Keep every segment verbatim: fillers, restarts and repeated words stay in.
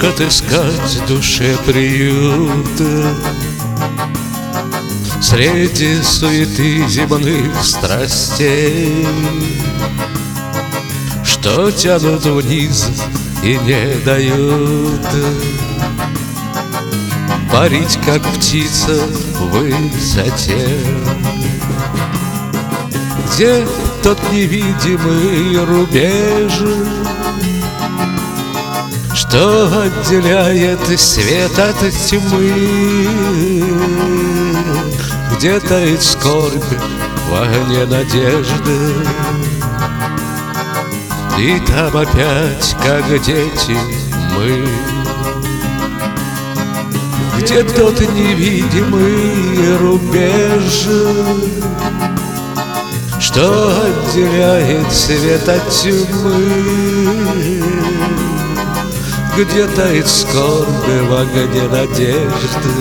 Как отыскать душе приют среди суеты земных страстей, что тянут вниз и не дают парить, как птица в высоте? Где тот невидимый рубеж, что отделяет свет от тьмы? Где тает скорбь в огне надежды? И там опять, как дети, мы. Где тот невидимый рубеж, что отделяет свет от тьмы? Где тает скорбь в огне надежды?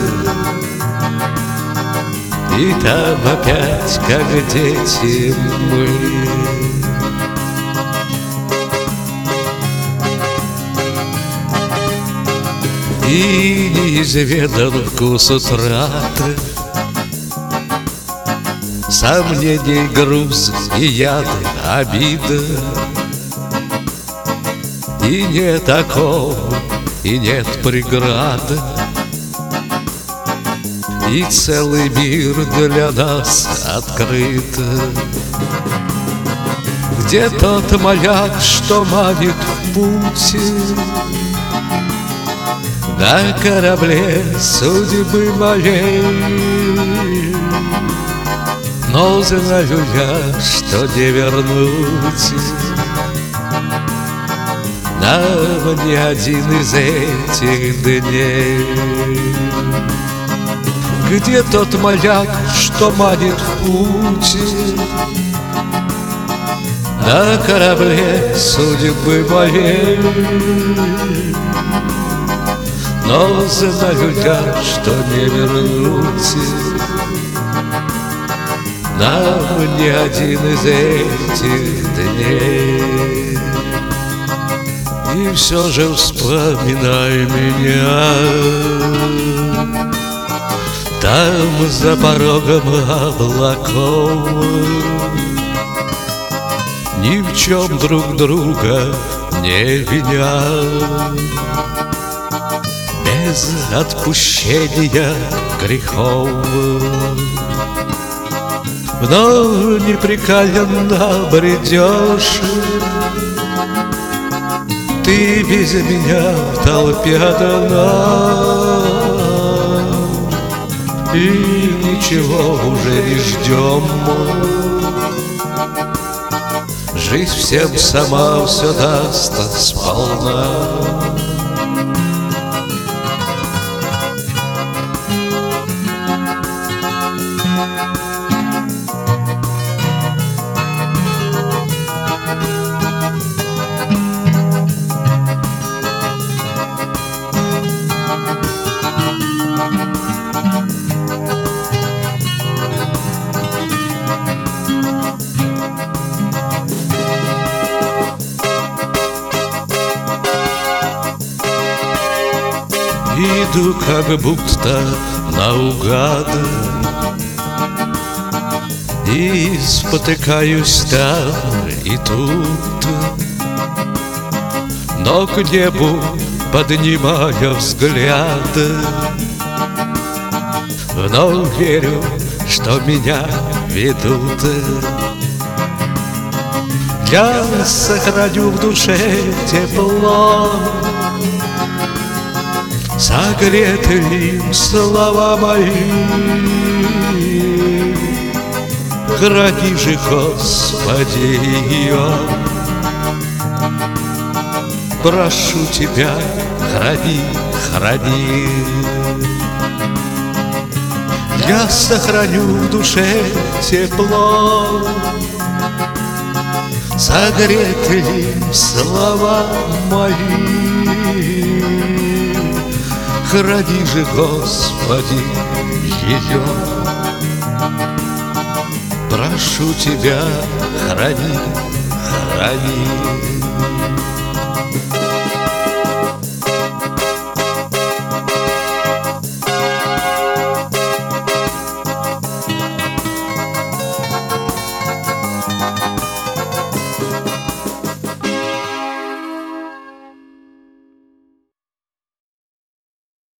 И там опять, как дети, мы. И неизведан вкус утраты, сомнений, груз и яд, обида. И нет оков, и нет преград, и целый мир для нас открыт. Где тот маяк, что манит в путь на корабле судьбы моей? Но знаю я, что не вернуть нам ни один из этих дней. Где тот маяк, что манит в путь на корабле судьбы моей? Но знаю я, что не вернуть нам ни один из этих дней. И все же вспоминай меня там, за порогом облаков, ни в чем друг друга не виня, без отпущения грехов. Но непрекаянно бредешь ты без меня в толпе одна, и ничего уже не ждем. Жизнь всем сама все даст сполна. Иду как будто наугад и спотыкаюсь там и тут, но к небу поднимая взгляд, вновь верю, что меня ведут. Я сохраню в душе тепло, согреты им слова мои. Храни же, Господи, ее, прошу Тебя, храни, храни. Я сохраню в душе тепло, согреты им слова мои. Храни же, Господи, ее, прошу Тебя, храни, храни.